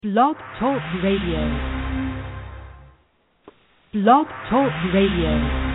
Blog Talk Radio. Blog Talk Radio.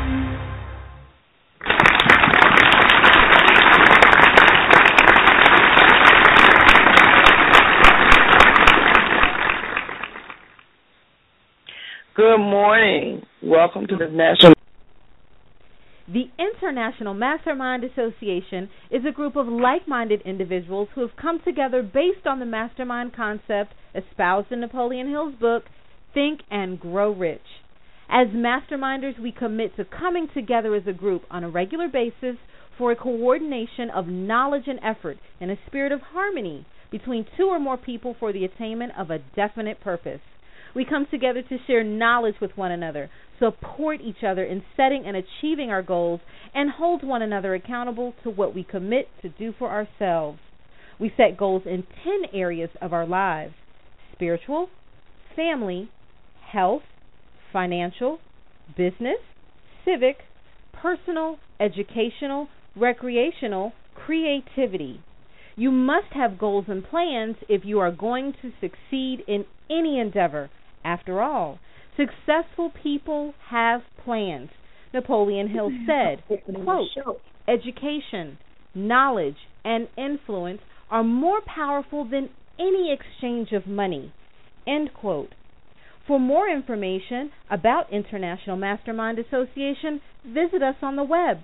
Good morning. Welcome to the National. The International Mastermind Association is a group of like-minded individuals who have come together based on the mastermind concept espoused in Napoleon Hill's book, Think and Grow Rich. As masterminders, we commit to coming together as a group on a regular basis for a coordination of knowledge and effort in a spirit of harmony between two or more people for the attainment of a definite purpose. We come together to share knowledge with one another, support each other in setting and achieving our goals, and hold one another accountable to what we commit to do for ourselves. We set goals in 10 areas of our lives: spiritual, family, health, financial, business, civic, personal, educational, recreational, creativity. You must have goals and plans if you are going to succeed in any endeavor. After all, successful people have plans. Napoleon Hill said, quote, "Education, knowledge, and influence are more powerful than any exchange of money," end quote. For more information about International Mastermind Association, visit us on the web,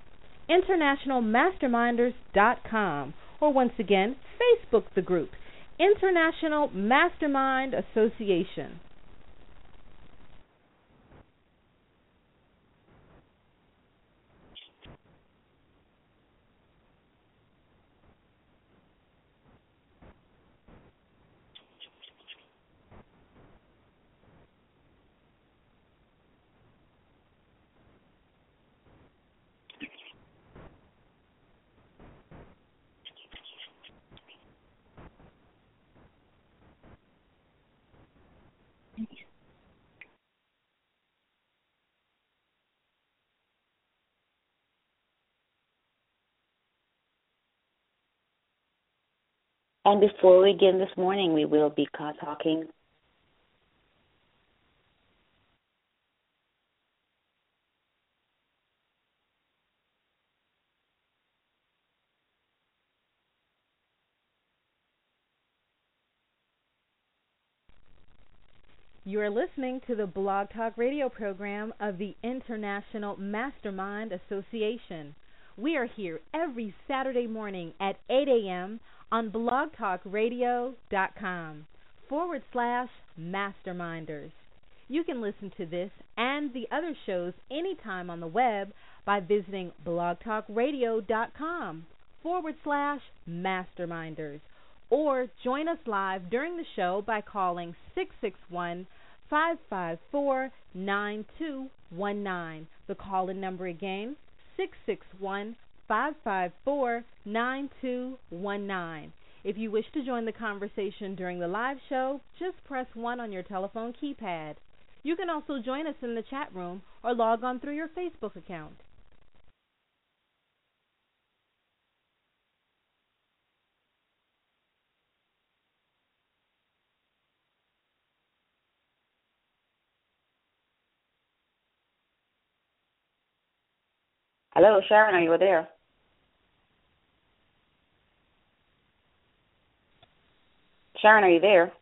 internationalmasterminders.com, or once again, Facebook the group, International Mastermind Association. And before we begin this morning, we will be talking. You are listening to the Blog Talk Radio program of the International Mastermind Association. We are here every Saturday morning at 8 a.m. on blogtalkradio.com/masterminders. You can listen to this and the other shows anytime on the web by visiting blogtalkradio.com/masterminders, or join us live during the show by calling 661-554-9219. The call-in number again, 661-554-9219. If you wish to join the conversation during the live show, just press 1 on your telephone keypad. You can also join us in the chat room or log on through your Facebook account. Hello, Sharon, are you there? Sharon, are you there?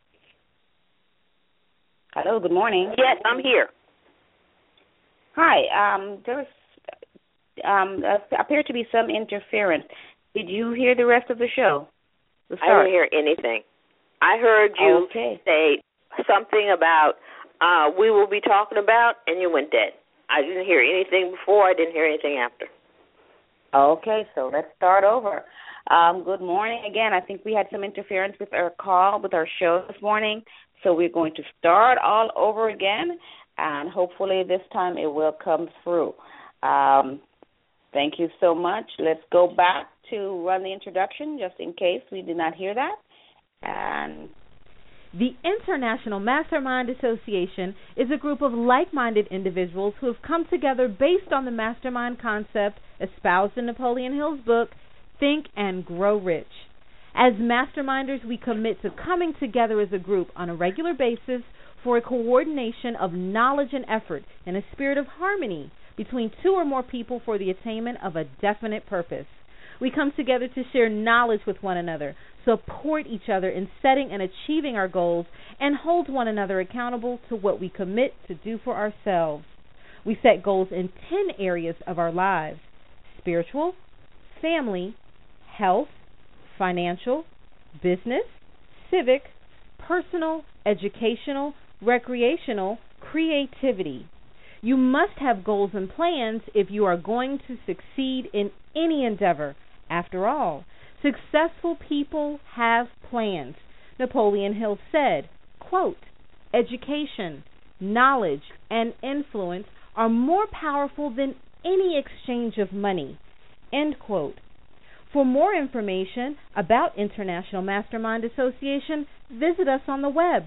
Hello, good morning. Yes, I'm here. Hi, there appeared to be some interference. Did you hear the rest of the show? I didn't hear anything. I heard you say something about we will be talking about, and you went dead. I didn't hear anything before. I didn't hear anything after. Okay, so let's start over. Good morning again. I think we had some interference with our call, with our show this morning, so we're going to start all over again, and hopefully this time it will come through. Thank you so much. Let's go back to run the introduction, just in case we did not hear that. And the International Mastermind Association is a group of like-minded individuals who have come together based on the mastermind concept espoused in Napoleon Hill's book, Think and Grow Rich. As masterminders, we commit to coming together as a group on a regular basis for a coordination of knowledge and effort in a spirit of harmony between two or more people for the attainment of a definite purpose. We come together to share knowledge with one another, support each other in setting and achieving our goals, and hold one another accountable to what we commit to do for ourselves. We set goals in 10 areas of our lives: spiritual, family, health, financial, business, civic, personal, educational, recreational, creativity. You must have goals and plans if you are going to succeed in any endeavor. After all, successful people have plans. Napoleon Hill said, quote, "Education, knowledge, and influence are more powerful than any exchange of money," end quote. For more information about International Mastermind Association, visit us on the web,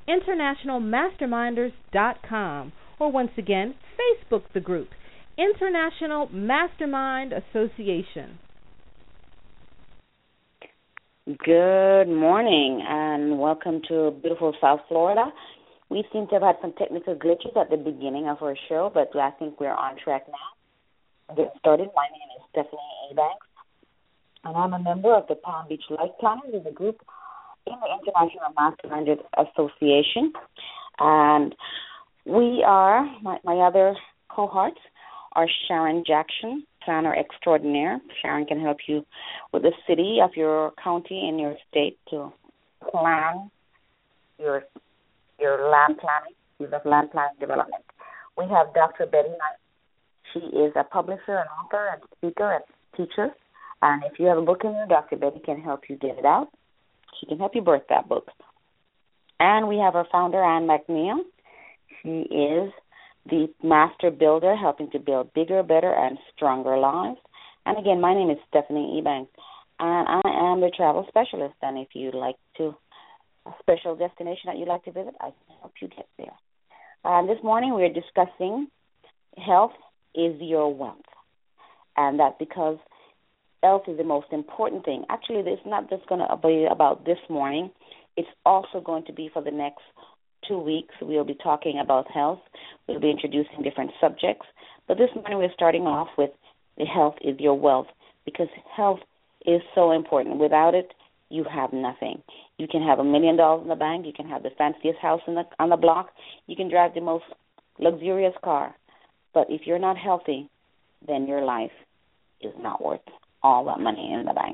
internationalmasterminders.com, or once again, Facebook the group, International Mastermind Association. Good morning and welcome to beautiful South Florida. We seem to have had some technical glitches at the beginning of our show, but I think we're on track now. I'll get started. My name is Stephanie Ebanks, and I'm a member of the Palm Beach Life Planners as a group in the International Mastermind Association. And we are, my other cohorts are Sharon Jackson, Planner Extraordinaire. Sharon can help you with the city of your county and your state to plan your land planning, use of land planning development. We have Dr. Betty Knight. She is a publisher and author and speaker and teacher. And if you have a book in there, Dr. Betty can help you get it out. She can help you birth that book. And we have our founder, Ann McNeil. She is the master builder, helping to build bigger, better, and stronger lives. And again, my name is Stephanie Ebanks, and I am the travel specialist. And if you'd like to, a special destination that you'd like to visit, I can help you get there. This morning we are discussing health is your wealth. And that's because health is the most important thing. Actually, it's not just going to be about this morning. It's also going to be for the next 2 weeks. We'll be talking about health. We'll be introducing different subjects. But this morning we're starting off with the health is your wealth, because health is so important. Without it, you have nothing. You can have $1 million in the bank. You can have the fanciest house on the block. You can drive the most luxurious car. But if you're not healthy, then your life is not worth all that money in the bank.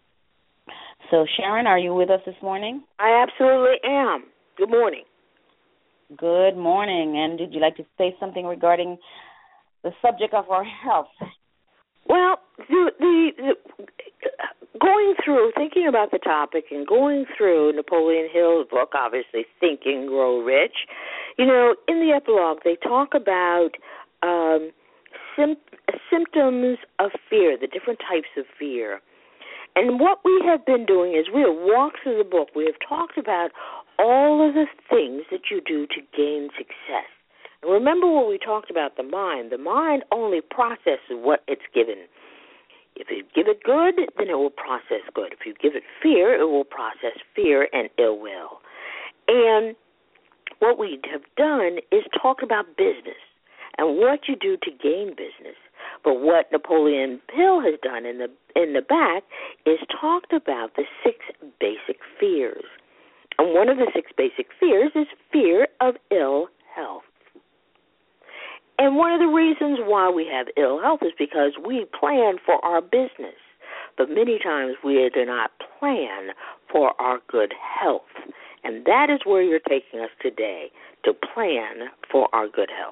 So, Sharon, are you with us this morning? I absolutely am. Good morning. Good morning. And did you like to say something regarding the subject of our health? Well, the going through, thinking about the topic and going through Napoleon Hill's book, obviously, Think and Grow Rich, in the epilogue, they talk about symptoms of fear, the different types of fear. And what we have been doing is we have walked through the book. We have talked about all of the things that you do to gain success. And remember what we talked about the mind. The mind only processes what it's given. If you give it good, then it will process good. If you give it fear, it will process fear and ill will. And what we have done is talk about business and what you do to gain business. But what Napoleon Hill has done in the back is talked about the 6 basic fears. And one of the 6 basic fears is fear of ill health. And one of the reasons why we have ill health is because we plan for our business. But many times we do not plan for our good health. And that is where you're taking us today, to plan for our good health.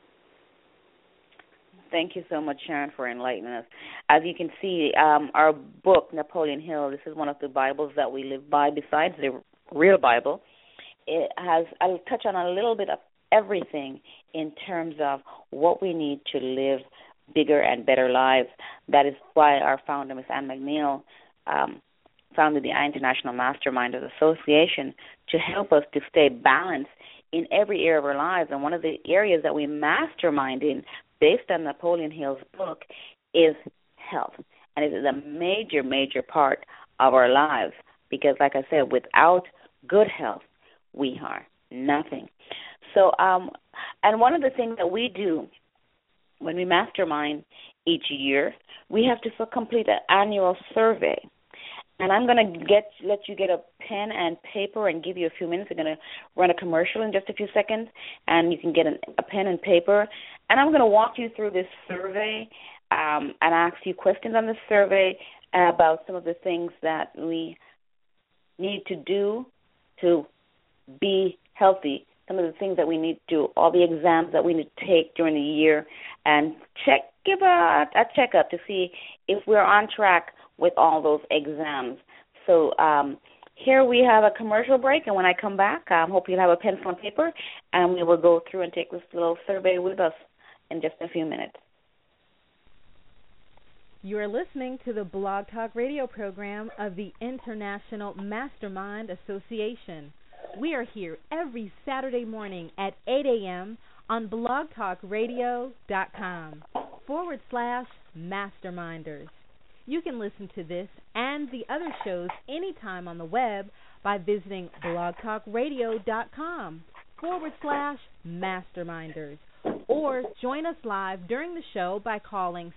Thank you so much, Sharon, for enlightening us. As you can see, our book, Napoleon Hill, this is one of the Bibles that we live by besides the real Bible. I'll touch on a little bit of everything in terms of what we need to live bigger and better lives. That is why our founder, Ms. Ann McNeil, founded the International Masterminders Association to help us to stay balanced in every area of our lives. And one of the areas that we mastermind in, based on Napoleon Hill's book, is health. And it is a major, major part of our lives. Because, like I said, without good health, we are nothing. So, and one of the things that we do when we mastermind each year, we have to complete an annual survey. And I'm going to let you get a pen and paper and give you a few minutes. We're going to run a commercial in just a few seconds, and you can get a pen and paper. And I'm going to walk you through this survey and ask you questions on the survey about some of the things that we need to do to be healthy, some of the things that we need to do, all the exams that we need to take during the year, and give a checkup to see if we're on track with all those exams. So here we have a commercial break, and when I come back, I hope you'll have a pencil and paper, and we will go through and take this little survey with us in just a few minutes. You are listening to the Blog Talk Radio program of the International Mastermind Association. We are here every Saturday morning at 8 a.m. on blogtalkradio.com/masterminders. You can listen to this and the other shows anytime on the web by visiting blogtalkradio.com/masterminders, or join us live during the show by calling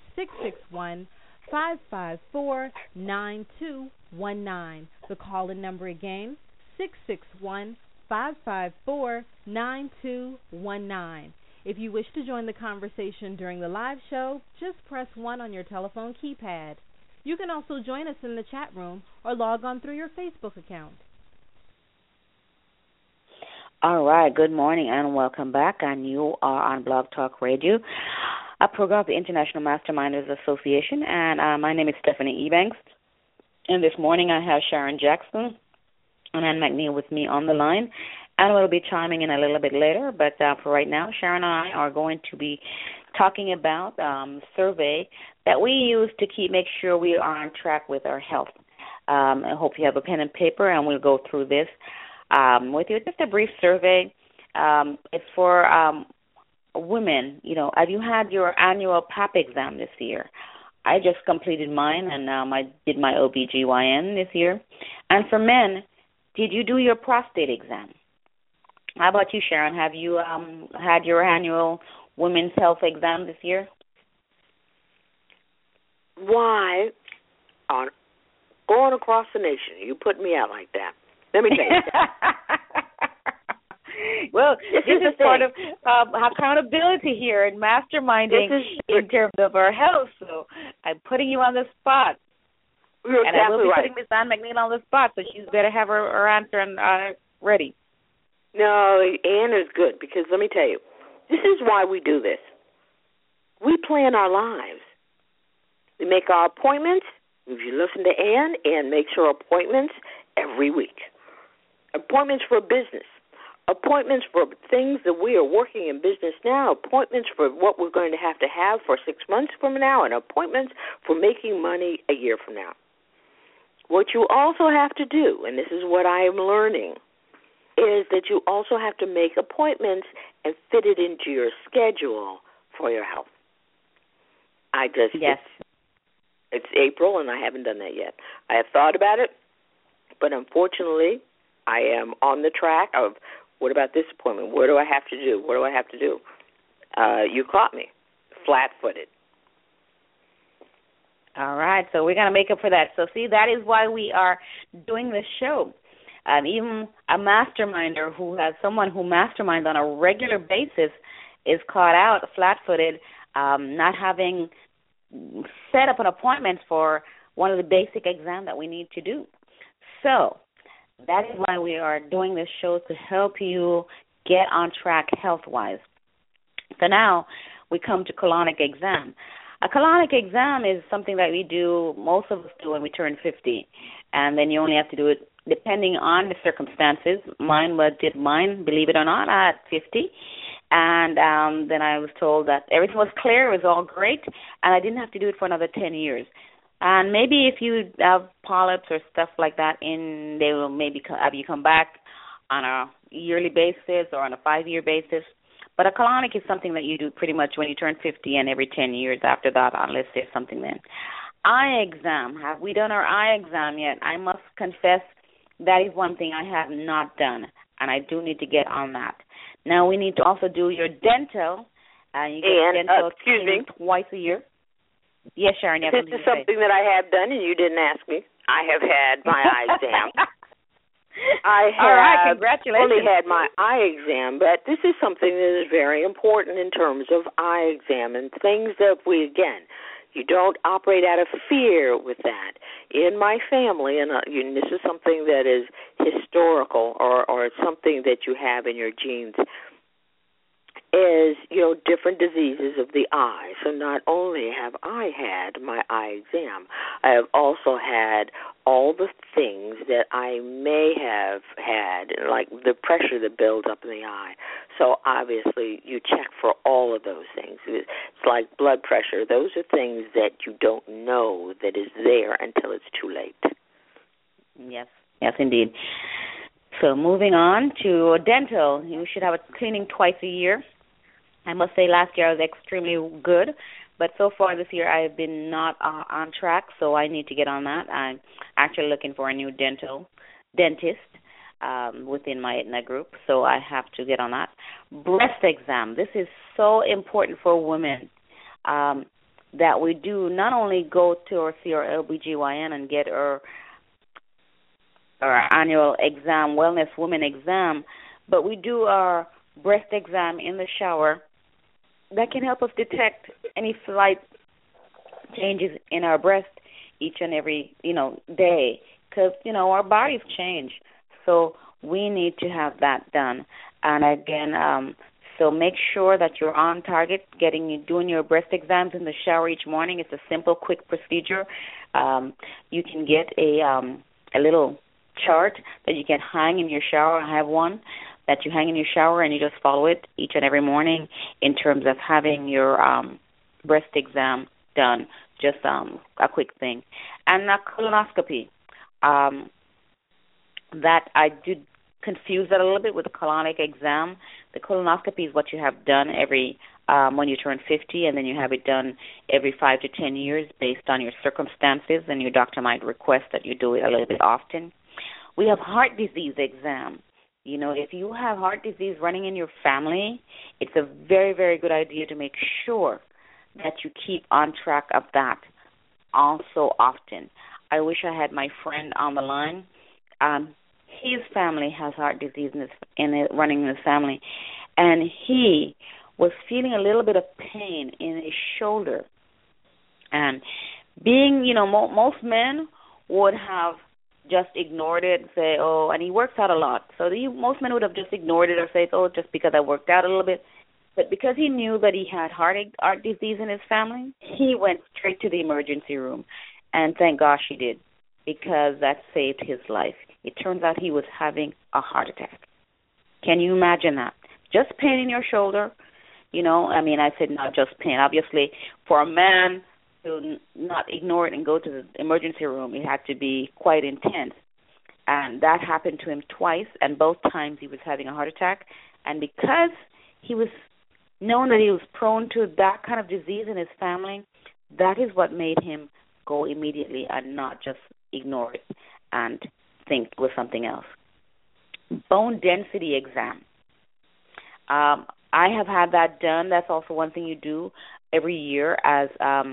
661-554-9219. The call-in number again, 661-554-9219. If you wish to join the conversation during the live show, just press 1 on your telephone keypad. You can also join us in the chat room or log on through your Facebook account. All right, good morning and welcome back. And you are on Blog Talk Radio, a program of the International Masterminders Association. And my name is Stephanie Ebanks. And this morning I have Sharon Jackson and Ann McNeil with me on the line. And we'll be chiming in a little bit later. But for right now, Sharon and I are going to be talking about survey that we use to make sure we are on track with our health. I hope you have a pen and paper, and we'll go through this with you. Just a brief survey. It's for women. You know, have you had your annual PAP exam this year? I just completed mine, and I did my OBGYN this year. And for men, did you do your prostate exam? How about you, Sharon? Have you had your annual women's health exam this year? Why, going across the nation, you put me out like that? Let me tell you. Well, this is part of accountability here and masterminding in terms of our health. So I'm putting you on the spot. You're and exactly I will be right. putting Ms. Ann McNeil on the spot, so she's better have her answer ready. No, Ann is good, because let me tell you, this is why we do this. We plan our lives. We make our appointments. If you listen to Ann makes her appointments every week. Appointments for business. Appointments for things that we are working in business now. Appointments for what we're going to have for 6 months from now, and appointments for making money a year from now. What you also have to do, and this is what I am learning, is that you also have to make appointments and fit it into your schedule for your health. Yes. It's April, and I haven't done that yet. I have thought about it, but unfortunately, I am on the track of, what about this appointment? What do I have to do? What do I have to do? You caught me, flat-footed. All right, so we're going to make up for that. So, see, that is why we are doing this show. Even a masterminder who has someone who masterminds on a regular basis is caught out flat-footed, not having set up an appointment for one of the basic exams that we need to do. So that is why we are doing this show, to help you get on track health-wise. So now we come to colonic exam. A colonic exam is something that we do, most of us do when we turn 50, and then you only have to do it depending on the circumstances. Mine did mine, believe it or not, at 50. And then I was told that everything was clear, it was all great, and I didn't have to do it for another 10 years. And maybe if you have polyps or stuff like that, they will maybe have you come back on a yearly basis or on a 5-year basis. But a colonic is something that you do pretty much when you turn 50 and every 10 years after that, unless there's something then. eye exam. Have we done our eye exam yet? I must confess that is one thing I have not done, and I do need to get on that. Now we need to also do your dental. You get dental twice a year. Yes, Sharon. This is something that I have done, and you didn't ask me. I have had my eye exam. I have all right, congratulations. only had my eye exam, but this is something that is very important in terms of eye exam and things that you don't operate out of fear with that. In my family, and this is something that is historical or it's something that you have in your genes, is, different diseases of the eye. So not only have I had my eye exam, I have also had all the things that I may have had, like the pressure that builds up in the eye. So obviously you check for all of those things. It's like blood pressure. Those are things that you don't know that is there until it's too late. Yes, indeed. So moving on to dental, you should have a cleaning twice a year. I must say last year I was extremely good, but so far this year I have been not on track, so I need to get on that. I'm actually looking for a new dentist within my Aetna group, so I have to get on that. Breast exam. This is so important for women that we do not only go to or see our LBGYN and get our annual exam, wellness woman exam, but we do our breast exam in the shower. That can help us detect any slight changes in our breast each and every, day, because, our bodies change. So we need to have that done. And again, so make sure that you're on target, doing your breast exams in the shower each morning. It's a simple, quick procedure. You can get a little chart that you can hang in your shower. I have one that you hang in your shower, and you just follow it each and every morning in terms of having your breast exam done. Just a quick thing. And a colonoscopy. That I did confuse that a little bit with the colonic exam. The colonoscopy is what you have done every when you turn 50, and then you have it done every 5 to 10 years based on your circumstances, and your doctor might request that you do it a little bit often. We have heart disease exam. If you have heart disease running in your family, it's a very, very good idea to make sure that you keep on track of that also often. I wish I had my friend on the line. His family has heart disease running in his family, and he was feeling a little bit of pain in his shoulder. And being, most men would have just ignored it and say, and he works out a lot. So most men would have just ignored it or say, just because I worked out a little bit. But because he knew that he had heart disease in his family, he went straight to the emergency room. And thank gosh he did, because that saved his life. It turns out he was having a heart attack. Can you imagine that? Just pain in your shoulder. I said not just pain. Obviously, for a man to not ignore it and go to the emergency room, it had to be quite intense. And that happened to him twice, and both times he was having a heart attack. And because he was known that he was prone to that kind of disease in his family, that is what made him go immediately and not just ignore it and think it was something else. Bone density exam. I have had that done. That's also one thing you do every year as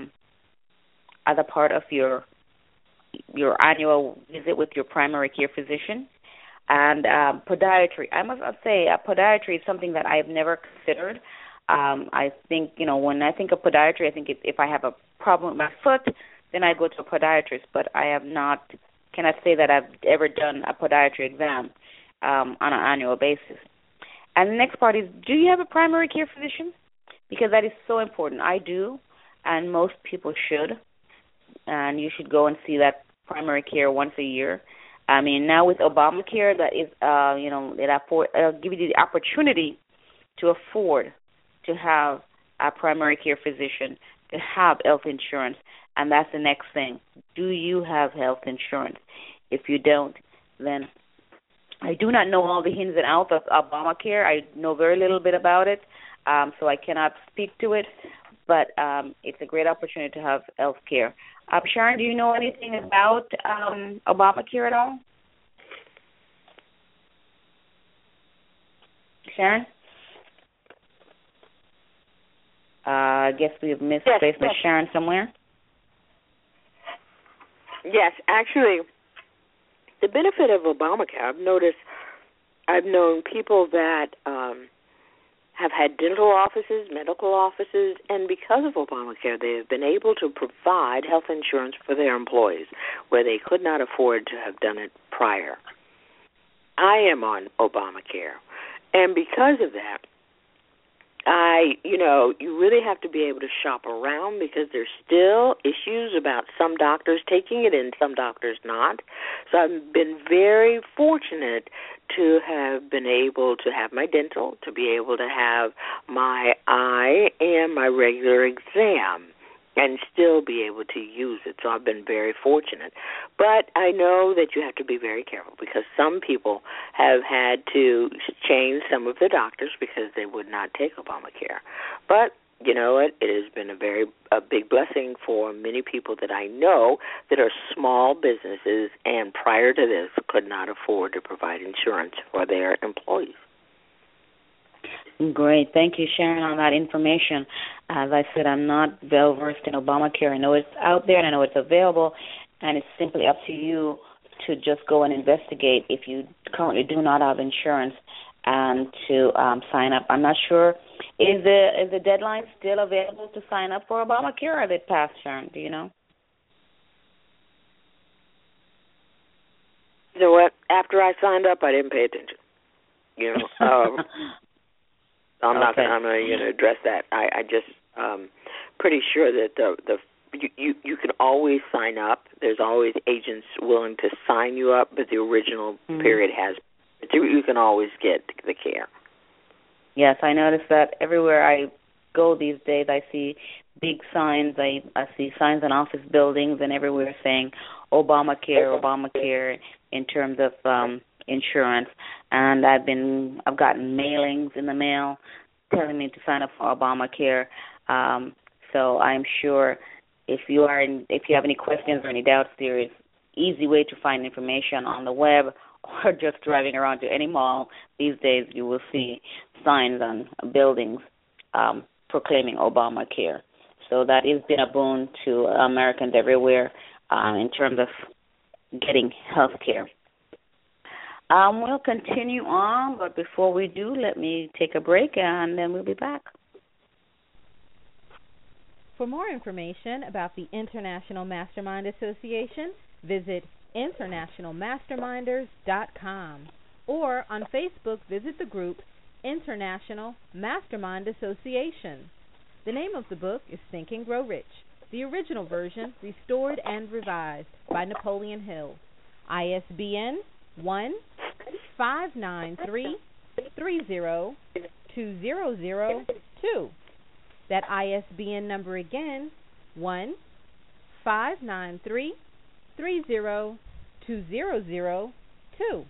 a part of your annual visit with your primary care physician. And podiatry. I must say podiatry is something that I have never considered. I think, when I think of podiatry, I think if I have a problem with my foot, then I go to a podiatrist. But I have not, cannot say that I've ever done a podiatry exam on an annual basis. And the next part is, do you have a primary care physician? Because that is so important. I do, and most people should. And you should go and see that primary care once a year. Now with Obamacare, that is, it'll give you the opportunity to afford to have a primary care physician, to have health insurance, and that's the next thing. Do you have health insurance? If you don't, then I do not know all the ins and outs of Obamacare. I know very little bit about it, so I cannot speak to it. but it's a great opportunity to have health care. Sharon, do you know anything about Obamacare at all? Sharon? I guess we've missed Miss Sharon somewhere. Yes, actually, the benefit of Obamacare, I've known people that have had dental offices, medical offices, and because of Obamacare, they have been able to provide health insurance for their employees where they could not afford to have done it prior. I am on Obamacare, and because of that, you really have to be able to shop around because there's still issues about some doctors taking it and some doctors not. So I've been very fortunate to have been able to have my dental, to be able to have my eye and my regular exam and still be able to use it. So I've been very fortunate. But I know that you have to be very careful because some people have had to change some of the doctors because they would not take Obamacare. But you know what? It has been a big blessing for many people that I know that are small businesses and prior to this could not afford to provide insurance for their employees. Great. Thank you, Sharon, on that information. As I said, I'm not well-versed in Obamacare. I know it's out there and I know it's available, and it's simply up to you to just go and investigate if you currently do not have insurance and to sign up. I'm not sure. Is the deadline still available to sign up for Obamacare, or did it pass, Sharon? Do you know? You know what? After I signed up, I didn't pay attention. I'm not going to address that. I just pretty sure that you can always sign up. There's always agents willing to sign you up, but the original period has. You can always get the care. Yes, I notice that everywhere I go these days, I see big signs. I see signs in office buildings and everywhere saying Obamacare in terms of insurance. And I've gotten mailings in the mail telling me to sign up for Obamacare. So I'm sure if you have any questions or any doubts, there is easy way to find information on the web or just driving around to any mall. These days you will see signs on buildings proclaiming Obamacare. So that has been a boon to Americans everywhere in terms of getting health care. We'll continue on, but before we do, let me take a break, and then we'll be back. For more information about the International Mastermind Association, visit internationalmasterminders.com, or on Facebook, visit the group International Mastermind Association. The name of the book is Think and Grow Rich, the original version restored and revised by Napoleon Hill. ISBN 1-593-30-2002. That ISBN number again, 1-593-30-2002.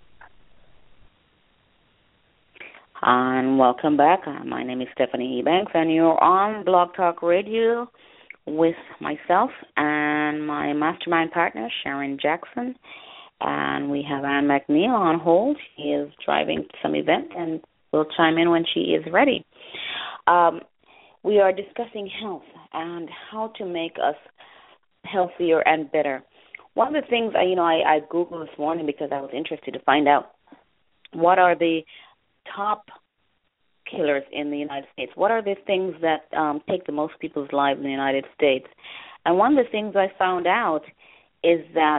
And welcome back. My name is Stephanie Ebanks, and you're on Blog Talk Radio with myself and my mastermind partner, Sharon Jackson. And we have Ann McNeil on hold. She is driving to some event and will chime in when she is ready. We are discussing health and how to make us healthier and better. One of the things, I Googled this morning because I was interested to find out what are the top killers in the United States. What are the things that take the most people's lives in the United States? And one of the things I found out is that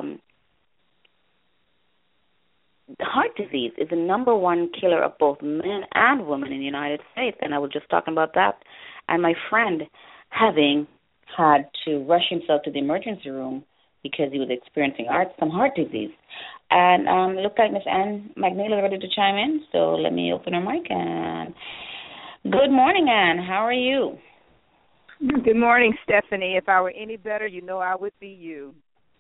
heart disease is the number one killer of both men and women in the United States. And I was just talking about that. And my friend having had to rush himself to the emergency room because he was experiencing some heart disease. And it looked like Miss Ann McNeil is ready to chime in, so let me open her mic. And good morning, Ann. How are you? Good morning, Stephanie. If I were any better, I would be you.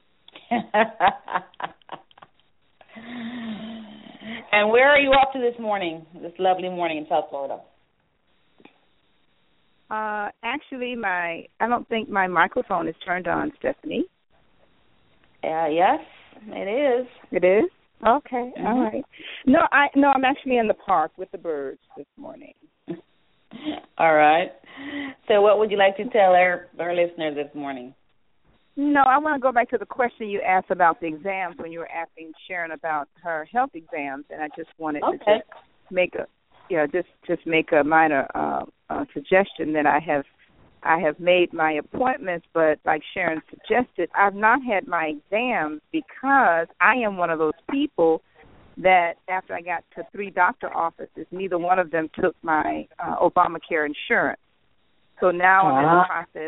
And where are you off to this morning, this lovely morning in South Florida? Actually, I don't think my microphone is turned on, Stephanie. Yes, it is. It is? Okay, Mm-hmm. all right. No, I'm actually in the park with the birds this morning. All right. So what would you like to tell our listeners this morning? No, I want to go back to the question you asked about the exams when you were asking Sharon about her health exams, and I just wanted to just make a minor suggestion that I have made my appointments, but like Sharon suggested, I've not had my exams because I am one of those people that after I got to 3 doctor offices, neither one of them took my Obamacare insurance. So now I'm in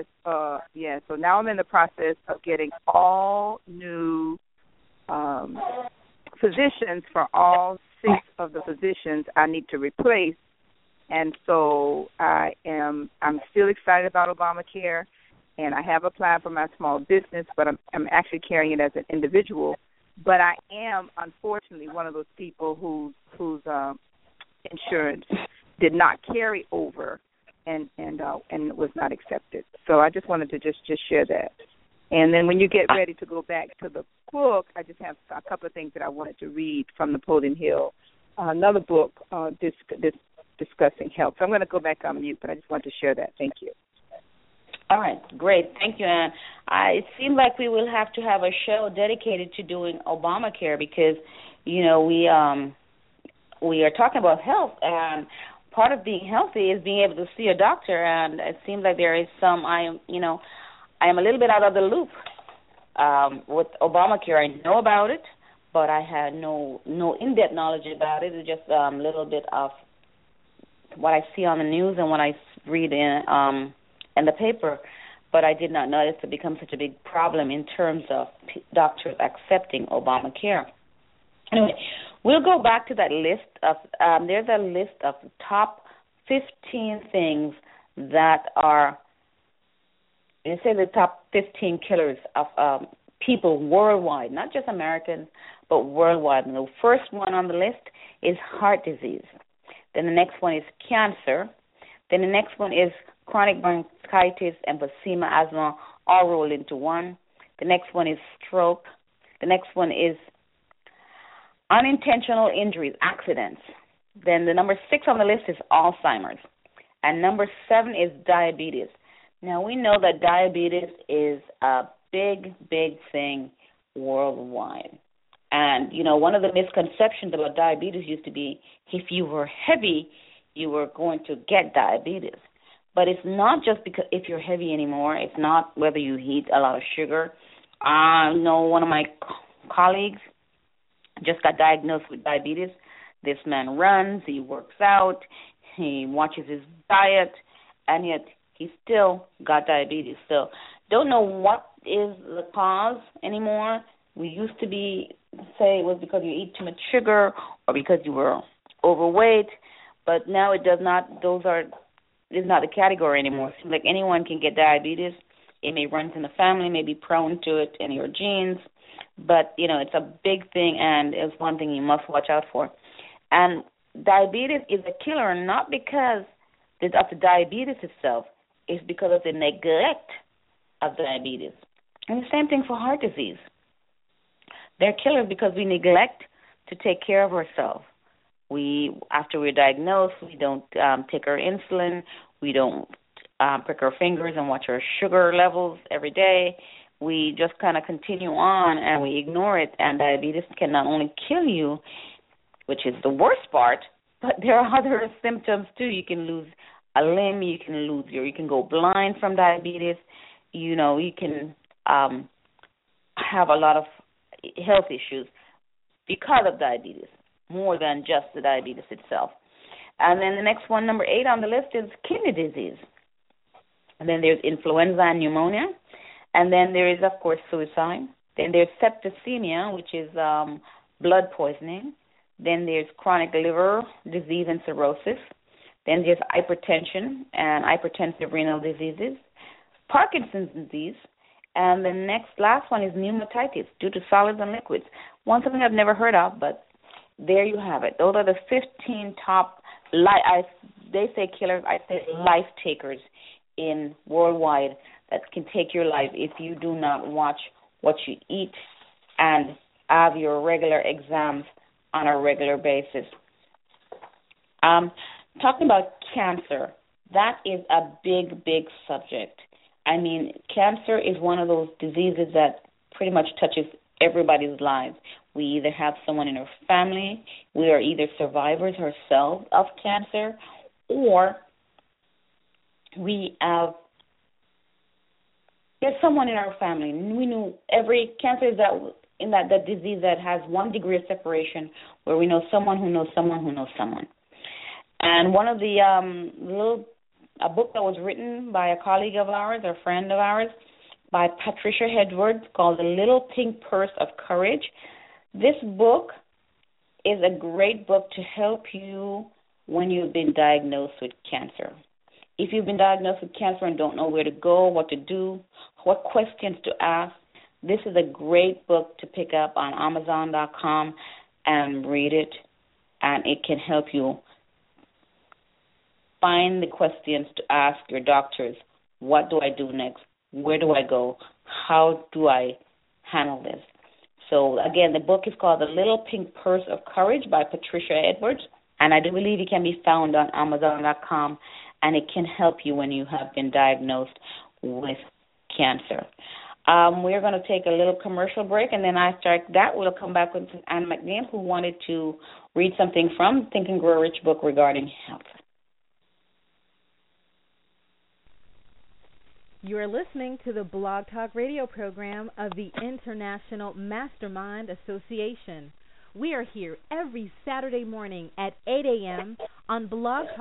the process of getting all new physicians for all 6 of the physicians I need to replace. And so I'm still excited about Obamacare, and I have applied for my small business, but I'm actually carrying it as an individual. But I am, unfortunately, one of those people whose insurance did not carry over and was not accepted. So I just wanted to just share that. And then when you get ready to go back to the book, I just have a couple of things that I wanted to read from Napoleon Hill, another book discussing health. So I'm going to go back on mute, but I just wanted to share that. Thank you. All right, great. Thank you, Ann. It seems like we will have to have a show dedicated to doing Obamacare because, we are talking about health, and part of being healthy is being able to see a doctor, and it seems like there is I am a little bit out of the loop with Obamacare. I know about it, but I had no in-depth knowledge about it. It's just a little bit of what I see on the news and what I read in the paper, but I did not know it to become such a big problem in terms of doctors accepting Obamacare. Anyway, we'll go back to that list of, there's a list of the top 15 things that are, let's say the top 15 killers of people worldwide, not just Americans, but worldwide. And the first one on the list is heart disease. Then the next one is cancer. Then the next one is chronic bronchitis, emphysema, asthma, all rolled into one. The next one is stroke. The next one is unintentional injuries, accidents. Then the number 6 on the list is Alzheimer's. And number 7 is diabetes. Now, we know that diabetes is a big, big thing worldwide. And, one of the misconceptions about diabetes used to be if you were heavy, you were going to get diabetes. But it's not just because if you're heavy anymore. It's not whether you eat a lot of sugar. I know one of my colleagues just got diagnosed with diabetes. This man runs, he works out, he watches his diet, and yet he still got diabetes. So don't know what is the cause anymore. We used to say it was because you eat too much sugar or because you were overweight, but now it does not. Is not a category anymore. It seems like anyone can get diabetes. It may run in the family, may be prone to it in your genes, but it's a big thing, and it's one thing you must watch out for. And diabetes is a killer, not because of the diabetes itself. It's because of the neglect of diabetes. And the same thing for heart disease. They're killers because we neglect to take care of ourselves. After we're diagnosed, we don't take our insulin. We don't prick our fingers and watch our sugar levels every day. We just kind of continue on and we ignore it. And diabetes can not only kill you, which is the worst part, but there are other symptoms too. You can lose a limb. You can go blind from diabetes. You can have a lot of health issues because of diabetes, more than just the diabetes itself. And then the next one, number 8 on the list, is kidney disease. And then there's influenza and pneumonia. And then there is, of course, suicide. Then there's septicemia, which is blood poisoning. Then there's chronic liver disease and cirrhosis. Then there's hypertension and hypertensive renal diseases, Parkinson's disease. And the last one is pneumatitis due to solids and liquids. One something I've never heard of, but there you have it. Those are the 15 top. I they say killers, I say life takers in worldwide that can take your life if you do not watch what you eat and have your regular exams on a regular basis. Talking about cancer, that is a big, big subject. I mean, cancer is one of those diseases that pretty much touches everybody's lives. We either have someone in our family, we are either survivors ourselves of cancer, or there's someone in our family. We know every cancer is that disease that has 1 degree of separation, where we know someone who knows someone who knows someone. And one of the a book that was written by a colleague of ours, a friend of ours, by Patricia Edwards, called The Little Pink Purse of Courage. This book is a great book to help you when you've been diagnosed with cancer. If you've been diagnosed with cancer and don't know where to go, what to do, what questions to ask, this is a great book to pick up on Amazon.com and read it, and it can help you find the questions to ask your doctors. What do I do next? Where do I go? How do I handle this? So, again, the book is called The Little Pink Purse of Courage by Patricia Edwards, and I do believe it can be found on Amazon.com, and it can help you when you have been diagnosed with cancer. We're going to take a little commercial break, and then after that, we'll come back with Ann McNeil, who wanted to read something from Think and Grow Rich book regarding health. You are listening to the Blog Talk Radio program of the International Mastermind Association. We are here every Saturday morning at 8 a.m. on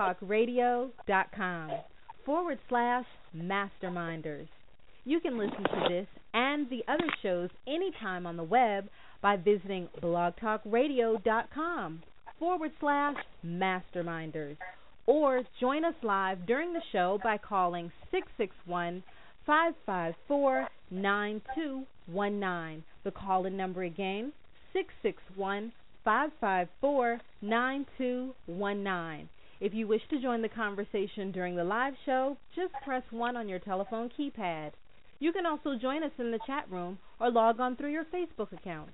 blogtalkradio.com/masterminders. You can listen to this and the other shows anytime on the web by visiting blogtalkradio.com/masterminders. Or join us live during the show by calling 661-554-9219. The call-in number again, 661-554-9219. If you wish to join the conversation during the live show, just press 1 on your telephone keypad. You can also join us in the chat room or log on through your Facebook account.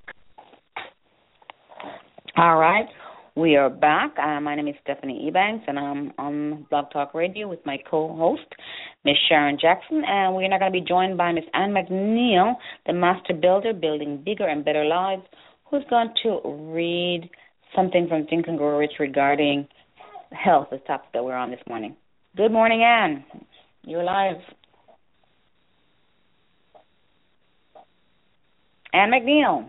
All right. We are back. My name is Stephanie Ebanks, and I'm on Blog Talk Radio with my co-host, Miss Sharon Jackson, and we're now going to be joined by Miss Ann McNeil, the Master Builder, Building Bigger and Better Lives, who's going to read something from Think and Grow Rich regarding health, the topic that we're on this morning. Good morning, Ann. You're live. Ann McNeil.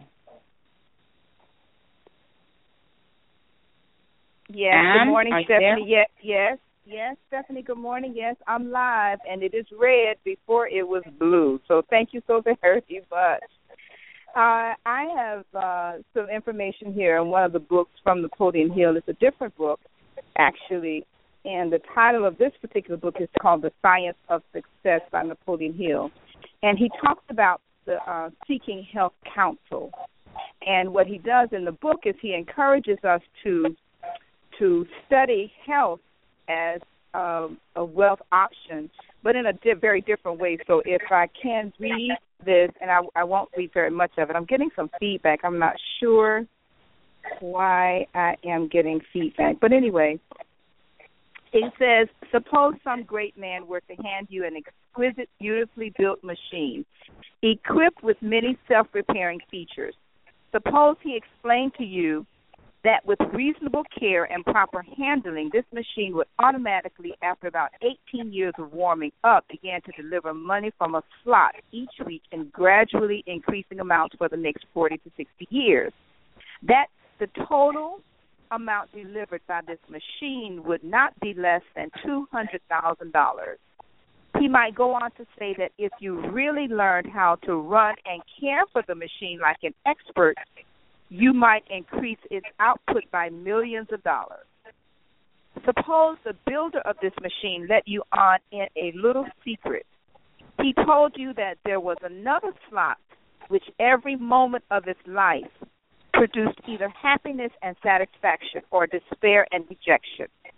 Yes, Ann, good morning, Stephanie. Yes, Stephanie, good morning. Yes, I'm live, and it is red before it was blue. So thank you so very much. I have some information here in one of the books from Napoleon Hill. It's a different book, actually, and the title of this particular book is called The Science of Success by Napoleon Hill. And he talks about the seeking health counsel. And what he does in the book is he encourages us to study health as a wealth option, but in a very different way. So if I can read this, and I won't read very much of it, I'm getting some feedback. I'm not sure why I am getting feedback. But anyway, it says, suppose some great man were to hand you an exquisite, beautifully built machine, equipped with many self-repairing features. Suppose he explained to you that with reasonable care and proper handling, this machine would automatically, after about 18 years of warming up, begin to deliver money from a slot each week in gradually increasing amounts for the next 40 to 60 years. That the total amount delivered by this machine would not be less than $200,000. He might go on to say that if you really learned how to run and care for the machine like an expert, you might increase its output by millions of dollars. Suppose the builder of this machine let you on in a little secret. He told you that there was another slot which every moment of its life produced either happiness and satisfaction or despair and rejection.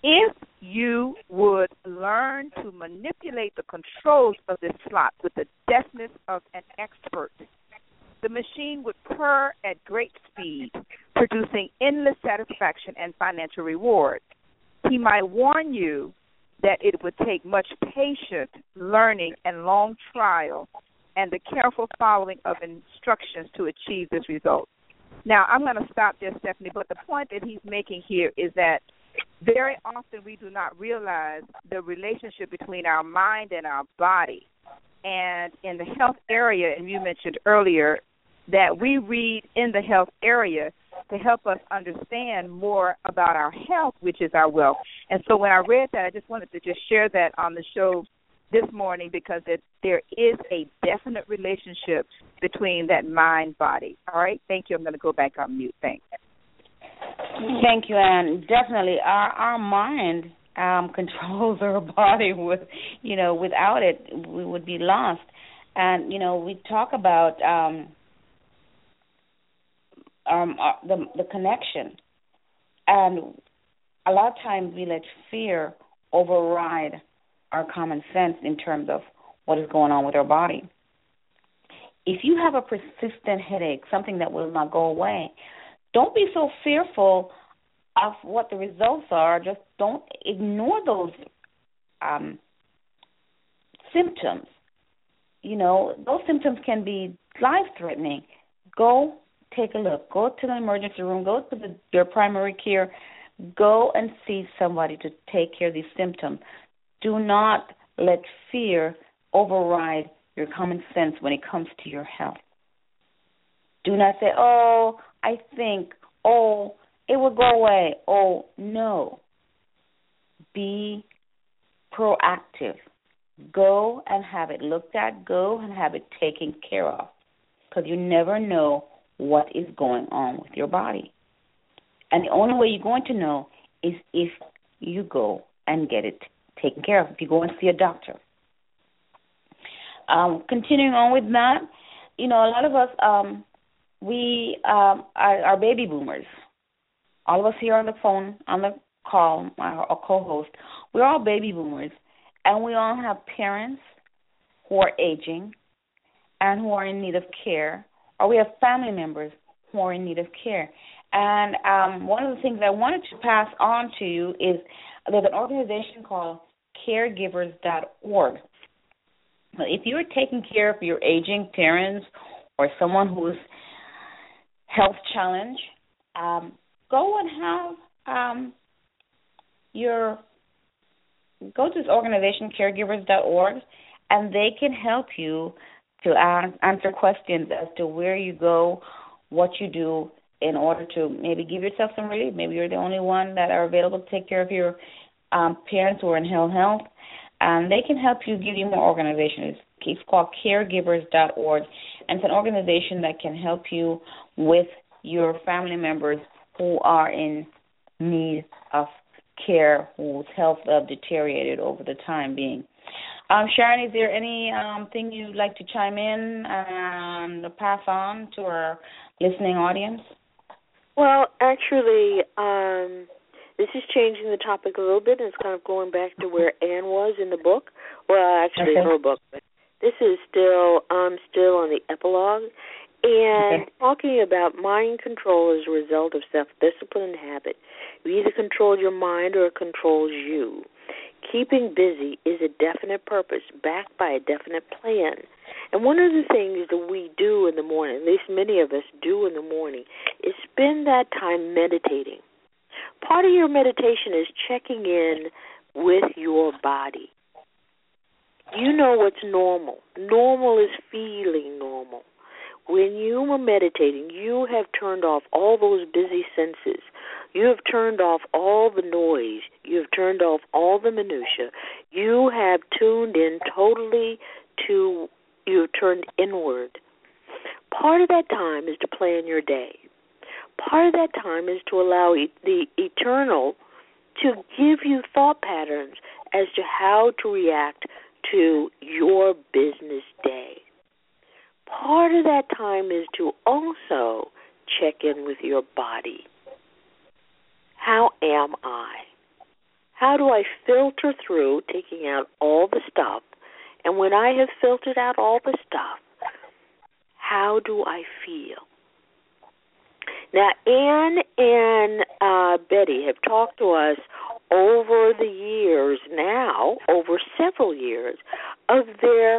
If you would learn to manipulate the controls of this slot with the deftness of an expert, the machine would purr at great speed, producing endless satisfaction and financial reward. He might warn you that it would take much patient learning and long trial and the careful following of instructions to achieve this result. Now, I'm going to stop there, Stephanie, but the point that he's making here is that very often we do not realize the relationship between our mind and our body. And in the health area, and you mentioned earlier, that we read in the health area to help us understand more about our health, which is our wealth. And so when I read that, I just wanted to just share that on the show this morning because there is a definite relationship between that mind-body. All right? Thank you. I'm going to go back on mute. Thanks. Thank you, Ann. Definitely, our mind controls our body. Without it, we would be lost. And we talk about the connection, and a lot of times we let fear override our common sense in terms of what is going on with our body. If you have a persistent headache, something that will not go away, don't be so fearful of what the results are. Just don't ignore those symptoms. Those symptoms can be life-threatening. Go take a look. Go to the emergency room. Go to your primary care. Go and see somebody to take care of these symptoms. Do not let fear override your common sense when it comes to your health. Do not say, I think, it will go away. No. Be proactive. Go and have it looked at. Go and have it taken care of, because you never know what is going on with your body. And the only way you're going to know is if you go and get it taken care of, if you go and see a doctor. Continuing on with that, a lot of us, we are baby boomers. All of us here on the phone, on the call, our co-host, we're all baby boomers, and we all have parents who are aging and who are in need of care, or we have family members who are in need of care. And one of the things I wanted to pass on to you is there's an organization called caregivers.org. If you're taking care of your aging parents or someone who's health challenged, go and have go to this organization, caregivers.org, and they can help you to answer questions as to where you go, what you do, in order to maybe give yourself some relief. Maybe you're the only one that are available to take care of your parents who are in ill health, and they can help you, give you more organizations. It's called caregivers.org, and it's an organization that can help you with your family members who are in need of care, whose health have deteriorated over the time being. Sharon, is there any thing you'd like to chime in and pass on to our listening audience? Well, actually, this is changing the topic a little bit, and it's kind of going back to where Ann was in the book. Well, actually, her book, but this is still on the epilogue, and talking about mind control as a result of self-discipline and habit. You either control your mind or it controls you. Keeping busy is a definite purpose backed by a definite plan. And one of the things that we do in the morning, at least many of us do in the morning, is spend that time meditating. Part of your meditation is checking in with your body. You know what's normal. Normal is feeling normal. When you are meditating, you have turned off all those busy senses. You have turned off all the noise. You have turned off all the minutia. You have tuned in totally to, you have turned inward. Part of that time is to plan your day. Part of that time is to allow the eternal to give you thought patterns as to how to react to your business day. Part of that time is to also check in with your body. How am I? How do I filter through taking out all the stuff? And when I have filtered out all the stuff, how do I feel? Now, Ann and Betty have talked to us over the years now, over several years, of their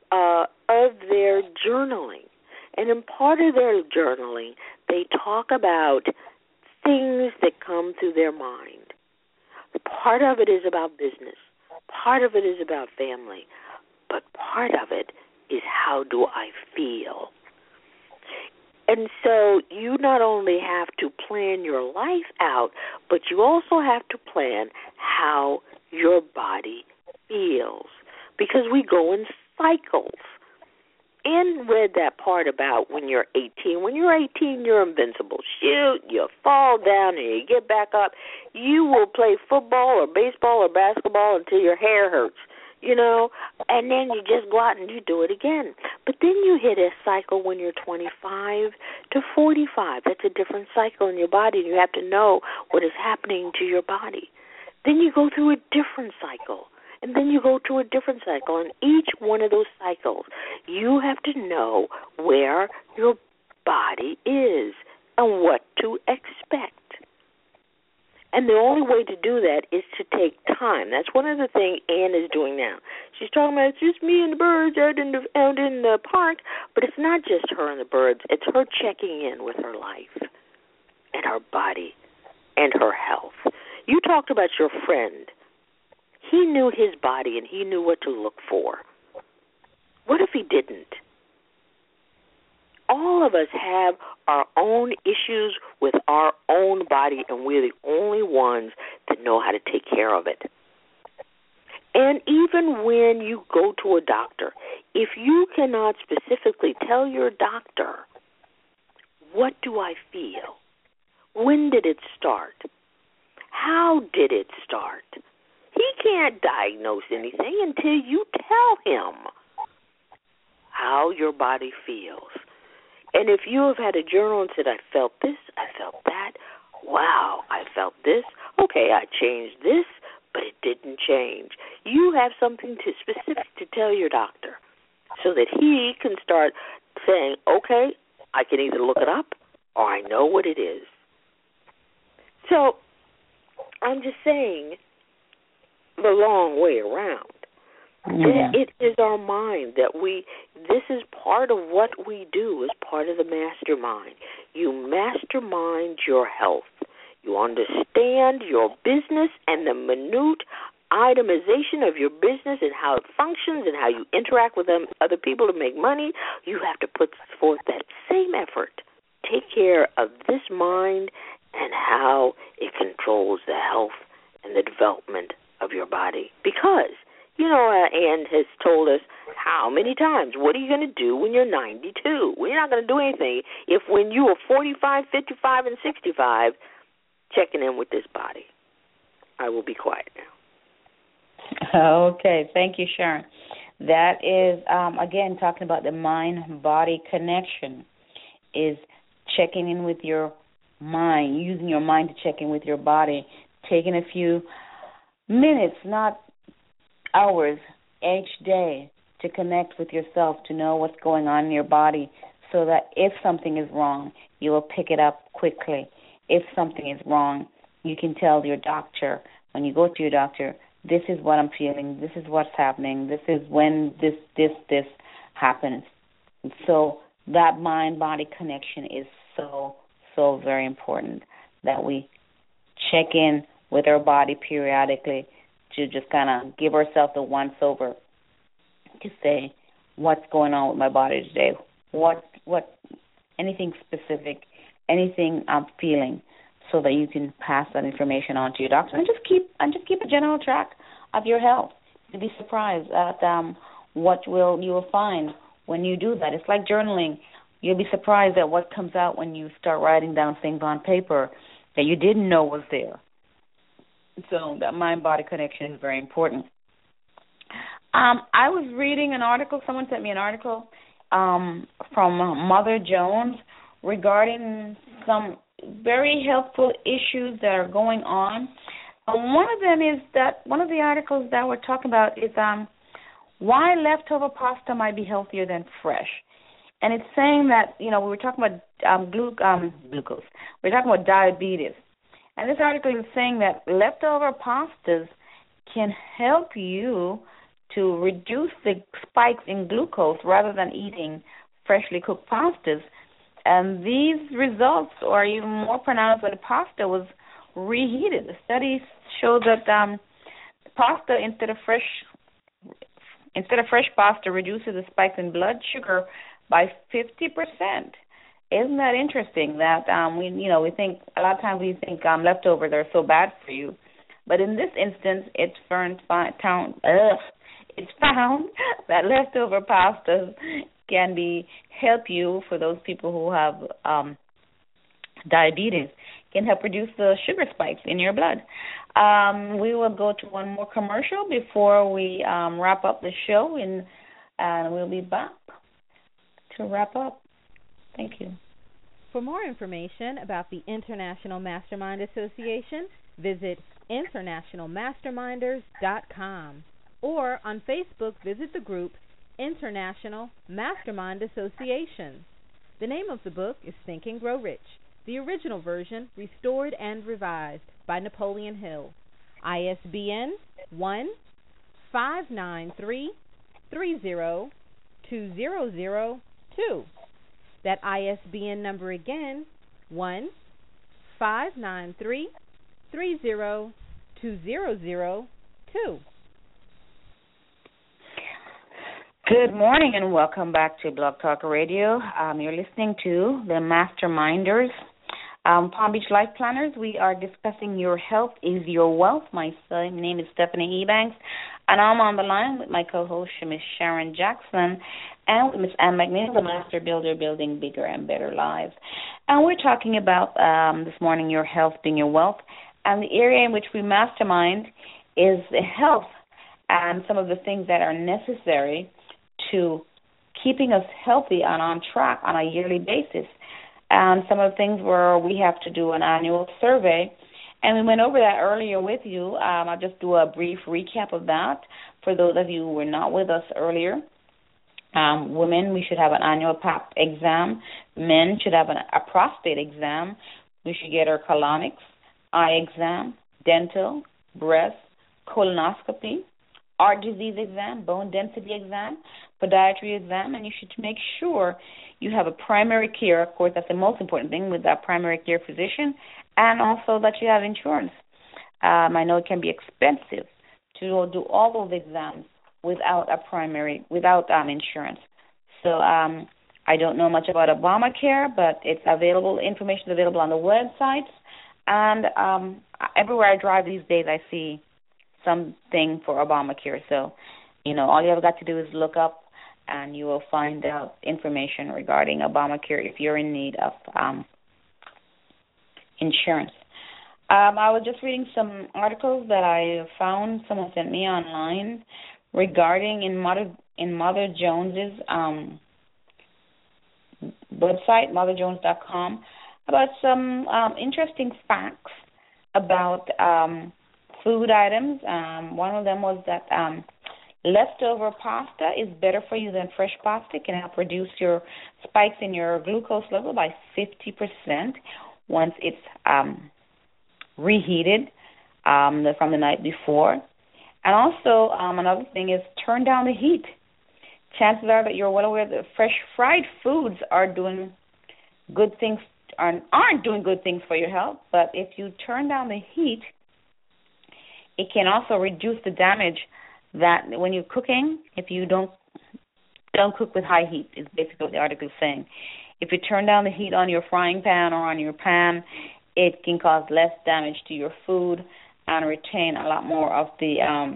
journaling. And in part of their journaling, they talk about things that come through their mind. Part of it is about business. Part of it is about family. But part of it is how do I feel? And so you not only have to plan your life out, but you also have to plan how your body feels. Because we go in cycles. Ann read that part about when you're 18. When you're 18, you're invincible. Shoot, you fall down and you get back up. You will play football or baseball or basketball until your hair hurts, you know, and then you just go out and you do it again. But then you hit a cycle when you're 25 to 45. That's a different cycle in your body, and you have to know what is happening to your body. Then you go through a different cycle. And then you go to a different cycle. And each one of those cycles, you have to know where your body is and what to expect. And the only way to do that is to take time. That's one of the things Ann is doing now. She's talking about it's just me and the birds out in the park, but it's not just her and the birds. It's her checking in with her life and her body and her health. You talked about your friend. He knew his body and he knew what to look for. What if he didn't? All of us have our own issues with our own body, and we're the only ones that know how to take care of it. And even when you go to a doctor, if you cannot specifically tell your doctor, what do I feel? When did it start? How did it start? He can't diagnose anything until you tell him how your body feels. And if you have had a journal and said, I felt this, I felt that, wow, I felt this, okay, I changed this, but it didn't change. You have something specific to tell your doctor so that he can start saying, okay, I can either look it up or I know what it is. So I'm just saying, the long way around. Yeah. It is our mind that this is part of what we do as part of the mastermind. You mastermind your health. You understand your business and the minute itemization of your business and how it functions and how you interact with other people to make money. You have to put forth that same effort. Take care of this mind and how it controls the health and the development of your body. Because, you know, Ann has told us how many times, what are you going to do when you're 92? Well, you're not going to do anything if when you are 45, 55, and 65, checking in with this body. I will be quiet now. Okay, thank you, Sharon. That is, again, talking about the mind-body connection, is checking in with your mind, using your mind to check in with your body, taking a few minutes, not hours, each day to connect with yourself, to know what's going on in your body so that if something is wrong, you will pick it up quickly. If something is wrong, you can tell your doctor, when you go to your doctor, this is what I'm feeling, this is what's happening, this is when this happens. And so that mind-body connection is so very important, that we check in with our body periodically to just kind of give ourselves a once-over to say, what's going on with my body today? What anything specific, anything I'm feeling, so that you can pass that information on to your doctor and just keep a general track of your health. You'll be surprised at what you will find when you do that. It's like journaling. You'll be surprised at what comes out when you start writing down things on paper that you didn't know was there. So that mind-body connection is very important. I was reading an article, someone sent me an article from Mother Jones regarding some very helpful issues that are going on One of them is that one of the articles that we're talking about is why leftover pasta might be healthier than fresh. And it's saying that, we were talking about glucose. We're talking about diabetes. And this article is saying that leftover pastas can help you to reduce the spikes in glucose rather than eating freshly cooked pastas. And these results are even more pronounced when the pasta was reheated. The studies show that pasta instead of fresh pasta reduces the spikes in blood sugar by 50%. Isn't that interesting? That we think a lot of times we think leftovers are so bad for you, but in this instance, it's found that leftover pastas can help you for those people who have diabetes. Can help reduce the sugar spikes in your blood. We will go to one more commercial before we wrap up the show, and we'll be back to wrap up. Thank you. For more information about the International Mastermind Association, visit internationalmasterminders.com, or on Facebook, visit the group International Mastermind Association. The name of the book is Think and Grow Rich, the original version restored and revised by Napoleon Hill. ISBN 1-593-30-2002. That ISBN number again, 1-593-30-2002. Good morning and welcome back to Blog Talk Radio. You're listening to the Masterminders, Palm Beach Life Planners. We are discussing Your Health is Your Wealth. My name is Stephanie Ebanks, and I'm on the line with my co-host, Ms. Sharon Jackson, and with Ms. Ann McNeil, the Master Builder, Building Bigger and Better Lives. And we're talking about this morning your health being your wealth, and the area in which we mastermind is the health and some of the things that are necessary to keeping us healthy and on track on a yearly basis. And some of the things where we have to do an annual survey. And we went over that earlier with you. I'll just do a brief recap of that for those of you who were not with us earlier. Women, we should have an annual Pap exam. Men should have a prostate exam. We should get our colonics, eye exam, dental, breast, colonoscopy, heart disease exam, bone density exam, podiatry exam, and you should make sure you have a primary care. Of course, that's the most important thing with that primary care physician, and also that you have insurance. I know it can be expensive to do all those exams without insurance. So I don't know much about Obamacare, but it's available. Information is available on the websites, and everywhere I drive these days, I see something for Obamacare. So, all you have got to do is look up, and you will find out information regarding Obamacare if you're in need of insurance. I was just reading some articles that I found. Someone sent me online regarding in Mother Jones's website, motherjones.com, about some interesting facts about food items. One of them was that leftover pasta is better for you than fresh pasta. It can help reduce your spikes in your glucose level by 50% once it's reheated from the night before. And also, another thing is turn down the heat. Chances are that you're well aware that fresh fried foods aren't doing good things for your health. But if you turn down the heat, it can also reduce the damage that when you're cooking, if you don't cook with high heat, is basically what the article is saying. If you turn down the heat on your frying pan or on your pan, it can cause less damage to your food and retain a lot more of the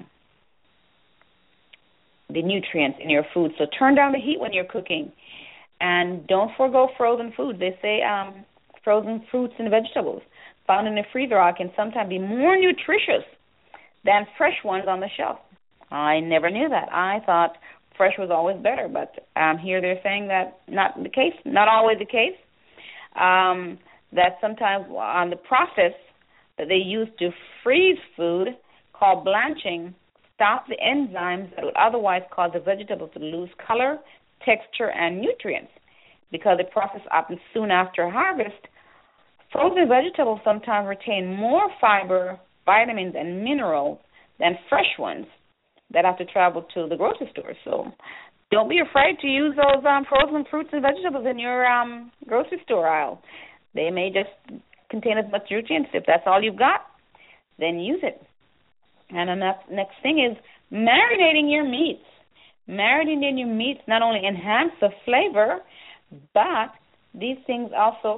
nutrients in your food. So turn down the heat when you're cooking, and don't forego frozen food. They say frozen fruits and vegetables found in the freezer can sometimes be more nutritious than fresh ones on the shelf. I never knew that. I thought fresh was always better, but here they're saying that not always the case. That sometimes on the process that they use to freeze food, called blanching, stop the enzymes that would otherwise cause the vegetables to lose color, texture, and nutrients. Because the process happens soon after harvest, frozen vegetables sometimes retain more fiber, vitamins, and minerals than fresh ones that have to travel to the grocery store. So don't be afraid to use those frozen fruits and vegetables in your grocery store aisle. They may just contain as much nutrients. If that's all you've got, then use it. And the next thing is marinating your meats. Marinating your meats not only enhance the flavor, but these things also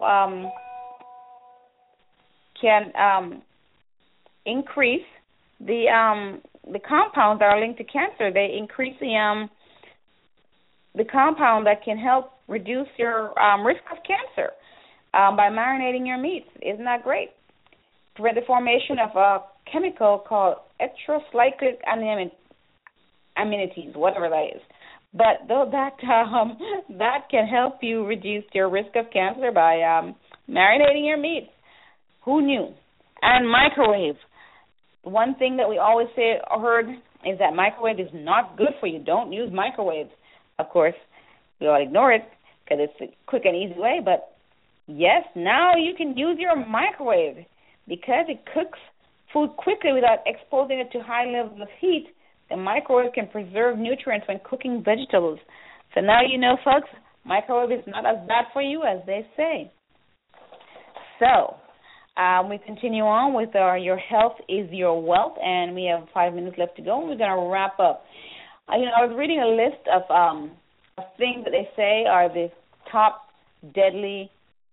can increase the compounds that are linked to cancer. They increase the compound that can help reduce your risk of cancer by marinating your meats. Isn't that great? Prevent the formation of a chemical called erythrocyclic aminities, whatever that is. But though that can help you reduce your risk of cancer by marinating your meats. Who knew? And microwave. One thing that we always heard is that microwave is not good for you. Don't use microwaves. Of course, we all ignore it because it's a quick and easy way. But yes, now you can use your microwave because it cooks food quickly without exposing it to high levels of heat. The microwave can preserve nutrients when cooking vegetables. So now you know, folks, microwave is not as bad for you as they say. So we continue on with our Your Health is Your Wealth, and we have 5 minutes left to go. We're going to wrap up. I was reading a list of things that they say are the top 15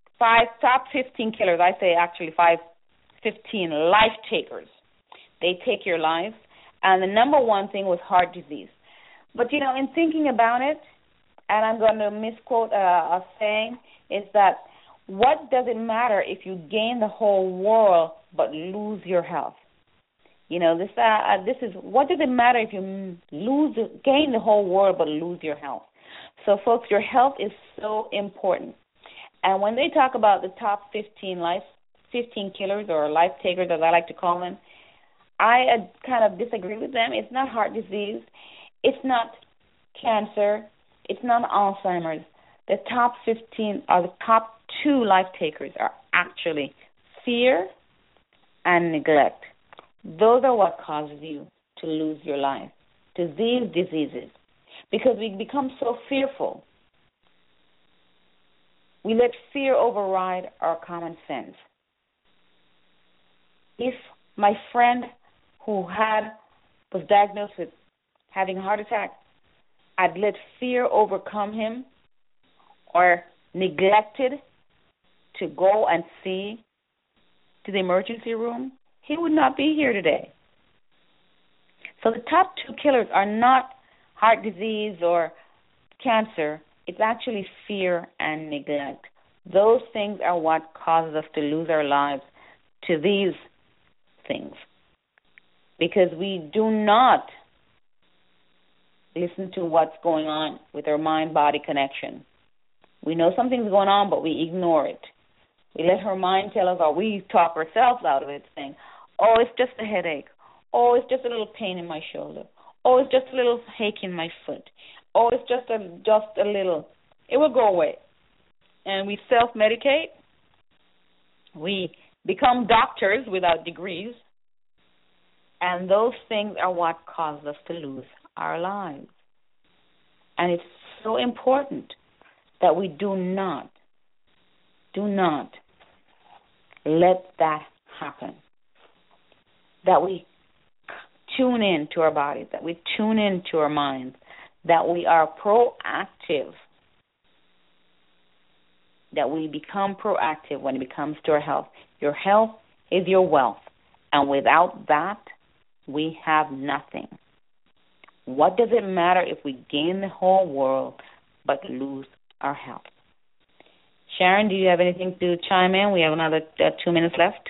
killers. I say actually 15 life takers. They take your life. And the number one thing was heart disease. But, in thinking about it, and I'm going to misquote a saying, is that what does it matter if you gain the whole world but lose your health? This is what does it matter if you gain the whole world but lose your health? So, folks, your health is so important. And when they talk about the top 15 killers or life takers, as I like to call them, I kind of disagree with them. It's not heart disease. It's not cancer. It's not Alzheimer's. The top 15 or the top 2 life takers are actually fear and neglect. Those are what causes you to lose your life, to these diseases, because we become so fearful. We let fear override our common sense. If my friend who was diagnosed with having a heart attack, I'd let fear overcome him or neglected to go and see to the emergency room, he would not be here today. So the top 2 killers are not heart disease or cancer. It's actually fear and neglect. Those things are what causes us to lose our lives to these things. Because we do not listen to what's going on with our mind-body connection. We know something's going on, but we ignore it. We let our mind tell us, or we talk ourselves out of it, saying, oh, it's just a headache. Oh, it's just a little pain in my shoulder. Oh, it's just a little ache in my foot. Oh, it's just a little. It will go away. And we self-medicate. We become doctors without degrees. And those things are what cause us to lose our lives. And it's so important that we do not let that happen. That we tune in to our bodies, that we tune in to our minds, that we are proactive, that we become proactive when it comes to our health. Your health is your wealth, and without that, we have nothing. What does it matter if we gain the whole world but lose our health? Sharon, do you have anything to chime in? We have another 2 minutes left.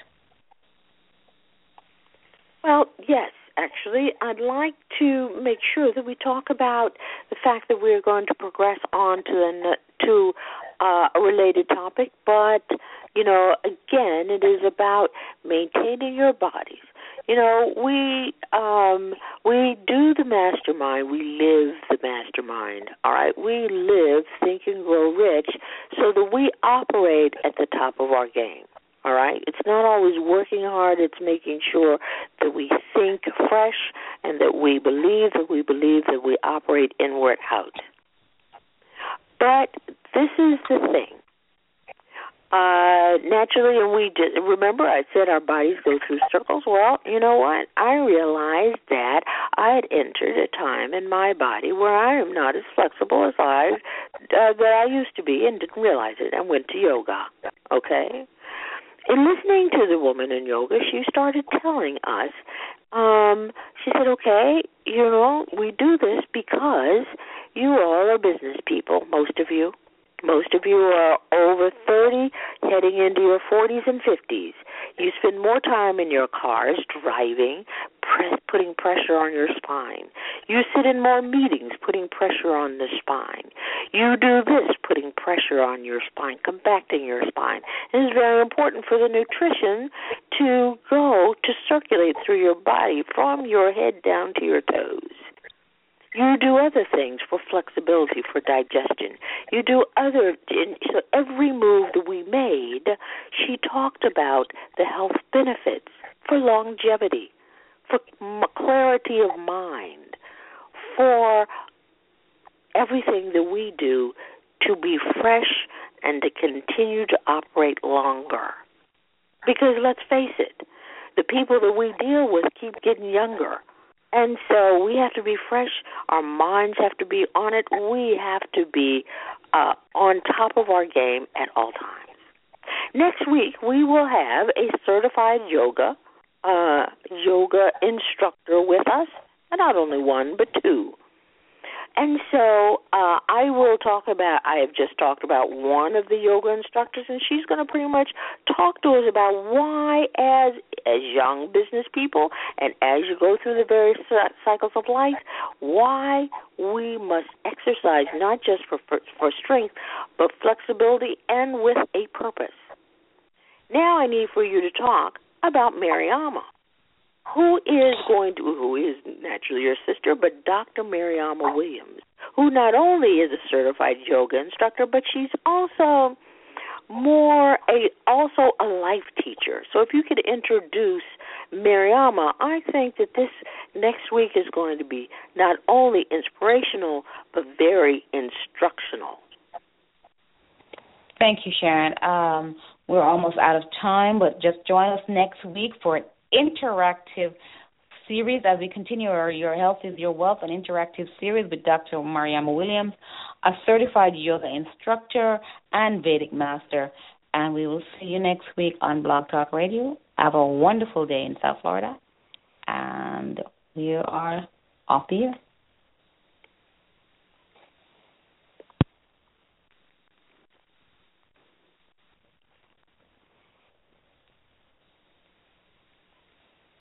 Well, yes, actually. I'd like to make sure that we talk about the fact that we're going to progress on to a related topic, but, again, it is about maintaining your bodies. We do the mastermind. We live the mastermind, all right? We live Think and Grow Rich so that we operate at the top of our game, all right? It's not always working hard. It's making sure that we think fresh and that we believe that we operate inward out. But this is the thing. Naturally, and remember I said our bodies go through circles. Well, you know what? I realized that I had entered a time in my body where I am not as flexible as that I used to be, and didn't realize it. I went to yoga. Okay. In listening to the woman in yoga, she started telling us. She said, "Okay, we do this because you all are business people. Most of you." Most of you are over 30, heading into your 40s and 50s. You spend more time in your cars driving, putting pressure on your spine. You sit in more meetings, putting pressure on the spine. You do this, putting pressure on your spine, compacting your spine. It is very important for the nutrition to circulate through your body from your head down to your toes. You do other things for flexibility, for digestion. You do so every move that we made, she talked about the health benefits for longevity, for clarity of mind, for everything that we do to be fresh and to continue to operate longer. Because let's face it, the people that we deal with keep getting younger. And so we have to be fresh. Our minds have to be on it. We have to be on top of our game at all times. Next week, we will have a certified yoga instructor with us, and not only one, but two. And so I have just talked about one of the yoga instructors, and she's going to pretty much talk to us about why, as young business people, and as you go through the various cycles of life, why we must exercise not just for strength, but flexibility and with a purpose. Now I need for you to talk about Mariama, who is naturally your sister, but Dr. Mariama Williams, who not only is a certified yoga instructor, but she's also a life teacher. So if you could introduce Mariama, I think that this next week is going to be not only inspirational, but very instructional. Thank you, Sharon. We're almost out of time, but just join us next week for an interactive series as we continue our Your Health is Your Wealth, an interactive series with Dr. Mariama Williams, a certified yoga instructor and Vedic master. And we will see you next week on Blog Talk Radio. Have a wonderful day in South Florida. And we are off the air.